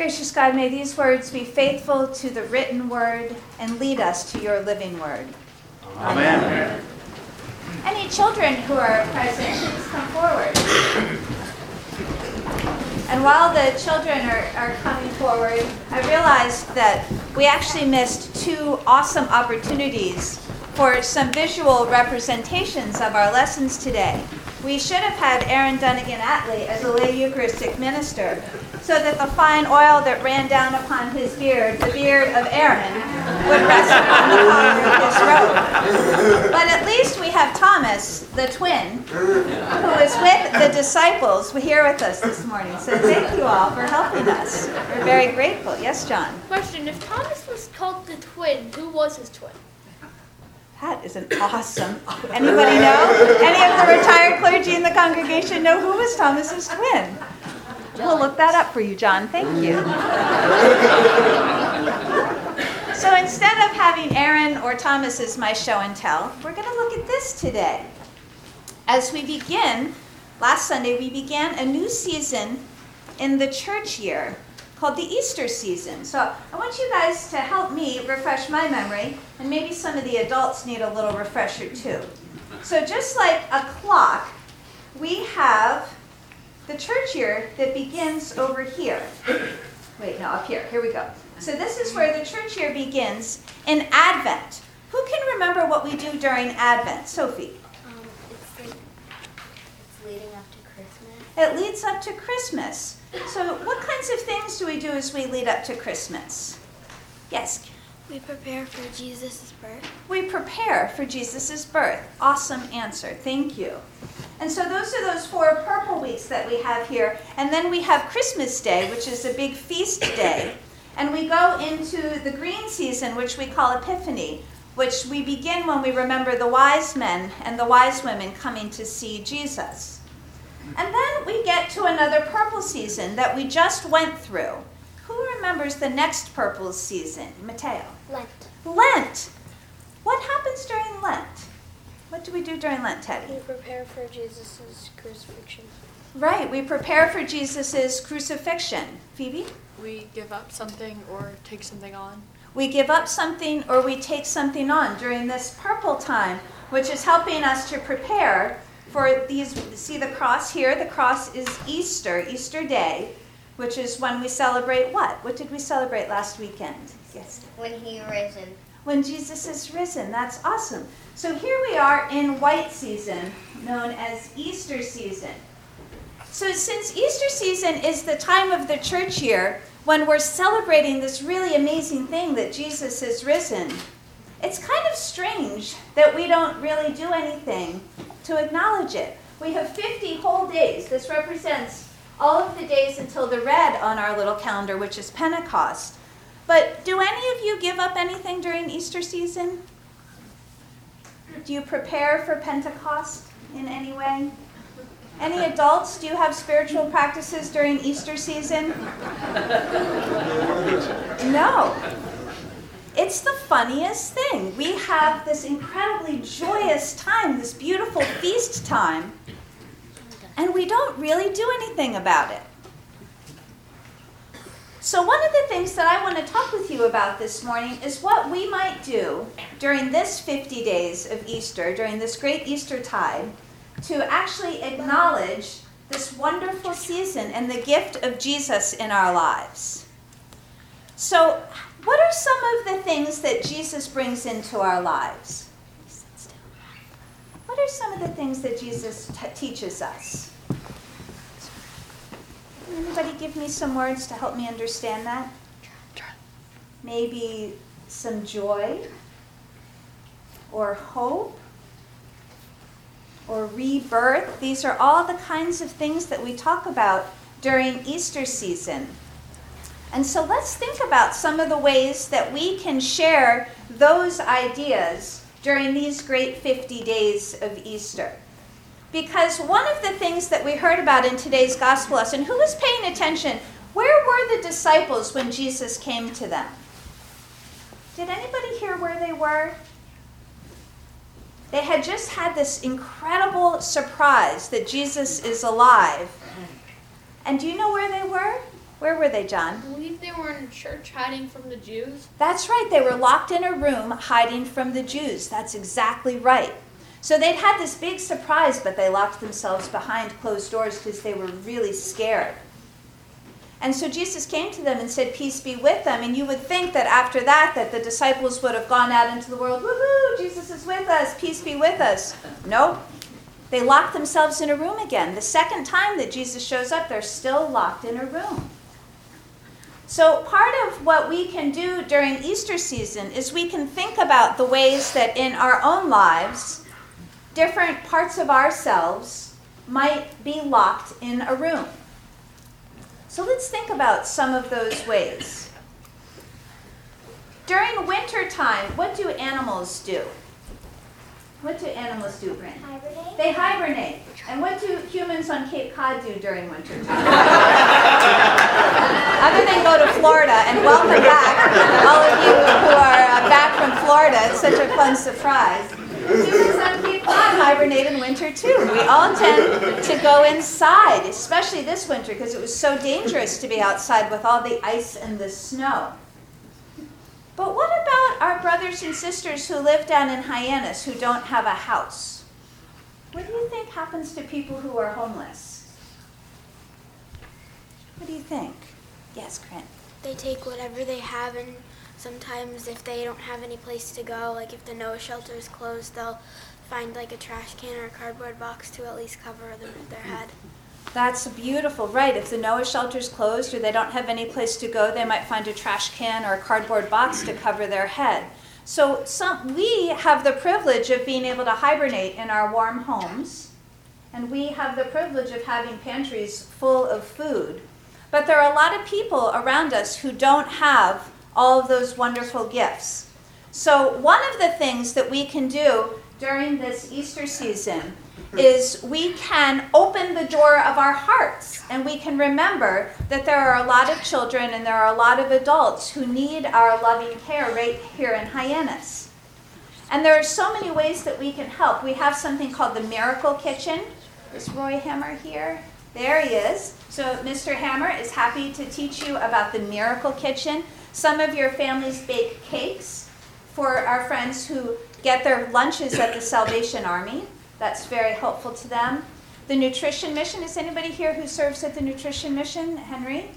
Gracious God, may these words be faithful to the written word and lead us to your living word. Amen. Any children who are present, please come forward. And while the children are coming forward, I realized that we actually missed two awesome opportunities for some visual representations of our lessons today. We should have had Aaron Dunnigan-Atlee as a lay Eucharistic minister, so that the fine oil that ran down upon his beard, the beard of Aaron, would rest upon the collar of his robe. But at least we have Thomas, the twin, who is with the disciples here with us this morning. So thank you all for helping us. We're very grateful. Yes, John? Question, if Thomas was called the twin, who was his twin? That is an awesome. Anybody know? Any of the retired clergy in the congregation know who was Thomas's twin? We'll look that up for you, John. Thank you. So instead of having Aaron or Thomas as my show and tell, we're going to look at this today. As we begin, last Sunday we began a new season in the church year called the Easter season. So I want you guys to help me refresh my memory, and maybe some of the adults need a little refresher too. So just like a clock, we have the church year that begins over here. Wait, no, up here. Here we go. So this is where the church year begins in Advent. Who can remember what we do during Advent? Sophie? It's leading up to Christmas. It leads up to Christmas. So what kinds of things do we do as we lead up to Christmas? Yes? We prepare for Jesus' birth. We prepare for Jesus' birth. Awesome answer. Thank you. And so those are those 4 purple weeks that we have here. And then we have Christmas Day, which is a big feast day. And we go into the green season, which we call Epiphany, which we begin when we remember the wise men and the wise women coming to see Jesus. And then we get to another purple season that we just went through. Who remembers the next purple season? Mateo. Lent. Lent. What happens during Lent? What do we do during Lent, Teddy? We prepare for Jesus' crucifixion. Right, we prepare for Jesus' crucifixion. Phoebe? We give up something or take something on. We give up something or we take something on during this purple time, which is helping us to prepare for these. See the cross here? The cross is Easter, Easter Day, which is when we celebrate what? What did we celebrate last weekend? Yes. When he risen. When Jesus is risen. That's awesome. So here we are in white season, known as Easter season. So since Easter season is the time of the church year when we're celebrating this really amazing thing that Jesus is risen, it's kind of strange that we don't really do anything to acknowledge it. We have 50 whole days. This represents all of the days until the red on our little calendar, which is Pentecost. But do any of you give up anything during Easter season? Do you prepare for Pentecost in any way? Any adults, do you have spiritual practices during Easter season? No. It's the funniest thing. We have this incredibly joyous time, this beautiful feast time, and we don't really do anything about it. So one of the things that I want to talk with you about this morning is what we might do during this 50 days of Easter, during this great Easter tide, to actually acknowledge this wonderful season and the gift of Jesus in our lives. So what are some of the things that Jesus brings into our lives? What are some of the things that Jesus teaches us? Can anybody give me some words to help me understand that? Maybe some joy, or hope, or rebirth. These are all the kinds of things that we talk about during Easter season. And so let's think about some of the ways that we can share those ideas during these great 50 days of Easter. Because one of the things that we heard about in today's gospel lesson, who was paying attention? Where were the disciples when Jesus came to them? Did anybody hear where they were? They had just had this incredible surprise that Jesus is alive. And do you know where they were? Where were they, John? I believe they were in a church hiding from the Jews. That's right. They were locked in a room hiding from the Jews. That's exactly right. So they'd had this big surprise, but they locked themselves behind closed doors because they were really scared. And so Jesus came to them and said, "Peace be with them." And you would think that after that the disciples would have gone out into the world, "Woohoo, Jesus is with us, peace be with us." Nope. They locked themselves in a room again. The second time that Jesus shows up, they're still locked in a room. So part of what we can do during Easter season is we can think about the ways that in our own lives, different parts of ourselves might be locked in a room. So let's think about some of those ways. During winter time, what do animals do? What do animals do, Bryn? Hibernate. They hibernate. And what do humans on Cape Cod do during winter time? Other than go to Florida, and welcome back, all of you who are back from Florida. It's such a fun surprise. Humans on Cape Cod hibernate in winter too. We all tend to go inside, especially this winter because it was so dangerous to be outside with all the ice and the snow. But what about our brothers and sisters who live down in Hyannis who don't have a house? What do you think happens to people who are homeless? What do you think? Yes, Corinne. They take whatever they have, and sometimes if they don't have any place to go, like if the Noah shelter is closed, they'll find like a trash can or a cardboard box to at least cover their head. That's beautiful, right? If the Noah shelter's closed or they don't have any place to go, they might find a trash can or a cardboard box to cover their head. So we have the privilege of being able to hibernate in our warm homes, and we have the privilege of having pantries full of food. But there are a lot of people around us who don't have all of those wonderful gifts. So one of the things that we can do during this Easter season is we can open the door of our hearts, and we can remember that there are a lot of children and there are a lot of adults who need our loving care right here in Hyannis. And there are so many ways that we can help. We have something called the Miracle Kitchen. Is Roy Hammer here? There he is. So Mr. Hammer is happy to teach you about the Miracle Kitchen. Some of your families bake cakes for our friends who get their lunches at the Salvation Army. That's very helpful to them. The Nutrition Mission, is anybody here who serves at the Nutrition Mission? Henry?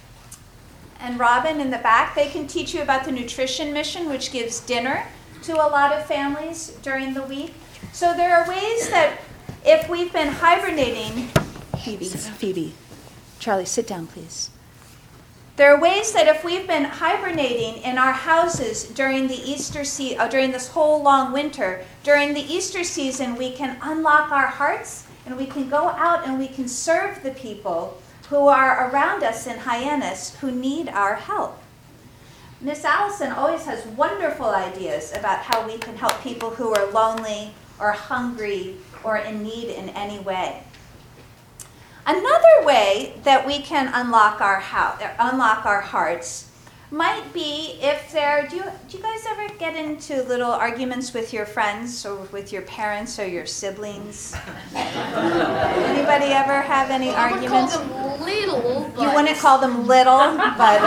And Robin in the back, they can teach you about the Nutrition Mission, which gives dinner to a lot of families during the week. So there are ways that if we've been hibernating, Phoebe, Charlie, sit down, please. There are ways that if we've been hibernating in our houses during the during this whole long winter, during the Easter season, we can unlock our hearts and we can go out and we can serve the people who are around us in Hyannis who need our help. Miss Allison always has wonderful ideas about how we can help people who are lonely or hungry or in need in any way. Another way that we can unlock our hearts might be if do you guys ever get into little arguments with your friends or with your parents or your siblings? Anybody ever have any arguments? I would call them little, but... You wouldn't call them little, but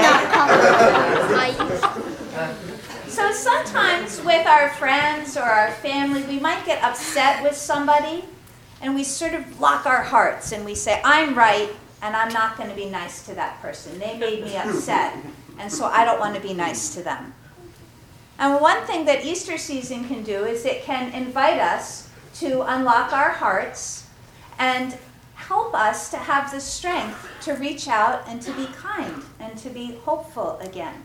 okay. So sometimes with our friends or our family, we might get upset with somebody, and we sort of lock our hearts and we say, I'm right, and I'm not going to be nice to that person. They made me upset, and so I don't want to be nice to them. And one thing that Easter season can do is it can invite us to unlock our hearts and help us to have the strength to reach out and to be kind and to be hopeful again.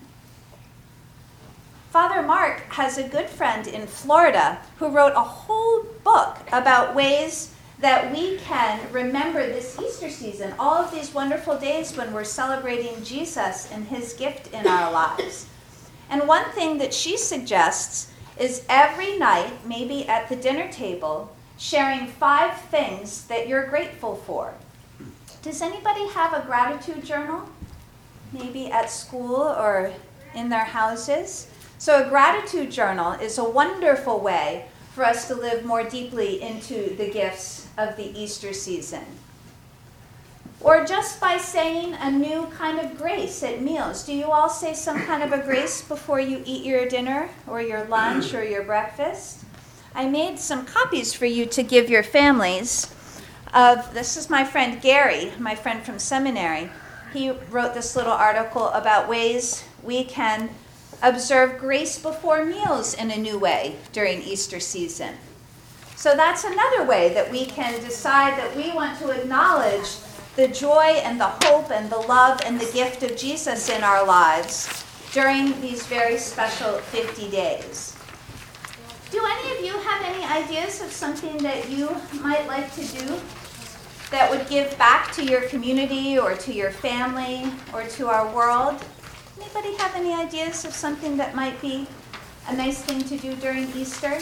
Father Mark has a good friend in Florida who wrote a whole book about ways that we can remember this Easter season, all of these wonderful days when we're celebrating Jesus and his gift in our lives. And one thing that she suggests is every night, maybe at the dinner table, sharing 5 things that you're grateful for. Does anybody have a gratitude journal? Maybe at school or in their houses? So a gratitude journal is a wonderful way for us to live more deeply into the gifts of the Easter season. or just by saying a new kind of grace at meals. Do you all say some kind of a grace before you eat your dinner or your lunch or your breakfast? I made some copies for you to give your families of, this is my friend Gary, my friend from seminary. He wrote this little article about ways we can observe grace before meals in a new way during Easter season. So that's another way that we can decide that we want to acknowledge the joy and the hope and the love and the gift of Jesus in our lives during these very special 50 days. Do any of you have any ideas of something that you might like to do that would give back to your community or to your family or to our world? Anybody have any ideas of something that might be a nice thing to do during Easter?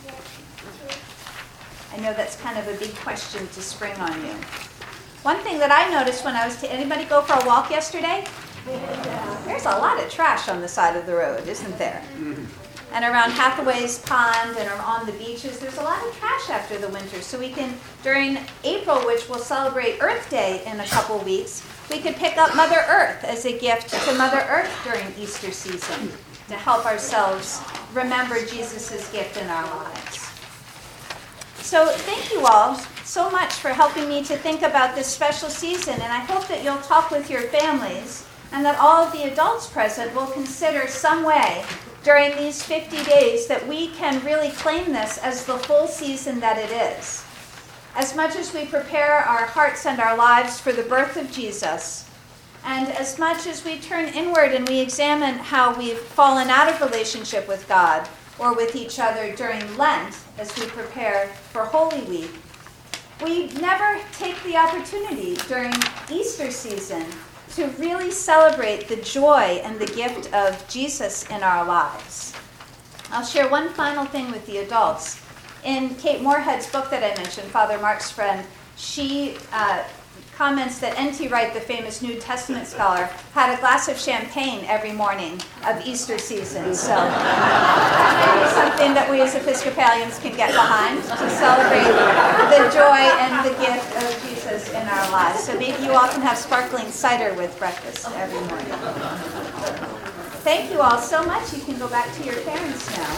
I know that's kind of a big question to spring on you. One thing that I noticed when I was, anybody go for a walk yesterday? There's a lot of trash on the side of the road, isn't there? And around Hathaway's Pond and on the beaches, there's a lot of trash after the winter. So we can, during April, which we'll celebrate Earth Day in a couple weeks, we could pick up Mother Earth as a gift to Mother Earth during Easter season to help ourselves remember Jesus' gift in our lives. So thank you all so much for helping me to think about this special season, and I hope that you'll talk with your families and that all of the adults present will consider some way during these 50 days that we can really claim this as the full season that it is. As much as we prepare our hearts and our lives for the birth of Jesus, and as much as we turn inward and we examine how we've fallen out of relationship with God or with each other during Lent as we prepare for Holy Week, we never take the opportunity during Easter season to really celebrate the joy and the gift of Jesus in our lives. I'll share one final thing with the adults. In Kate Moorhead's book that I mentioned, Father Mark's friend, she comments that N.T. Wright, the famous New Testament scholar, had a glass of champagne every morning of Easter season. So that might be something that we as Episcopalians can get behind to celebrate the joy and the gift of Jesus in our lives. So maybe you all can have sparkling cider with breakfast every morning. Thank you all so much. You can go back to your parents now.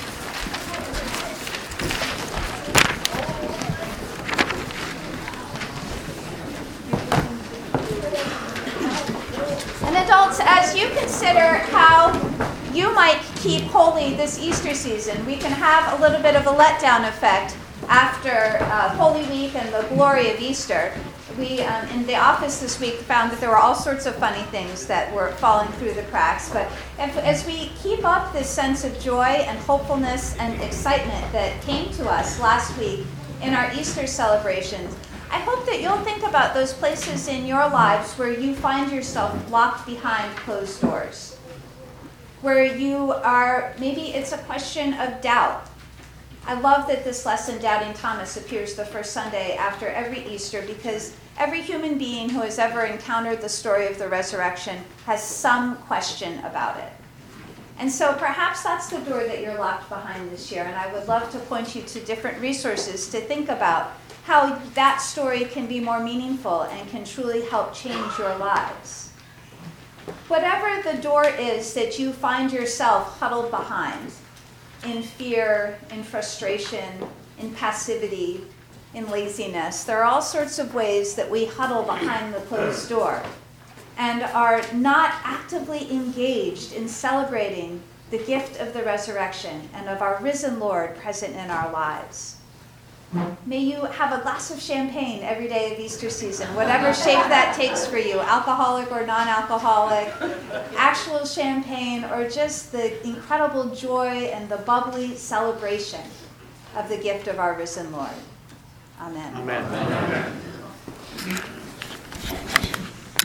And adults, as you consider how you might keep holy this Easter season, we can have a little bit of a letdown effect after Holy Week and the glory of Easter. We, in the office this week, found that there were all sorts of funny things that were falling through the cracks. But as we keep up this sense of joy and hopefulness and excitement that came to us last week in our Easter celebrations, I hope that you'll think about those places in your lives where you find yourself locked behind closed doors, where you are, maybe it's a question of doubt. I love that this lesson, Doubting Thomas, appears the first Sunday after every Easter because every human being who has ever encountered the story of the resurrection has some question about it. And so perhaps that's the door that you're locked behind this year, and I would love to point you to different resources to think about how that story can be more meaningful and can truly help change your lives. Whatever the door is that you find yourself huddled behind, in fear, in frustration, in passivity, in laziness, there are all sorts of ways that we huddle behind the closed door and are not actively engaged in celebrating the gift of the resurrection and of our risen Lord present in our lives. May you have a glass of champagne every day of Easter season, whatever shape that takes for you, alcoholic or non-alcoholic, actual champagne, or just the incredible joy and the bubbly celebration of the gift of our risen Lord. Amen. Amen.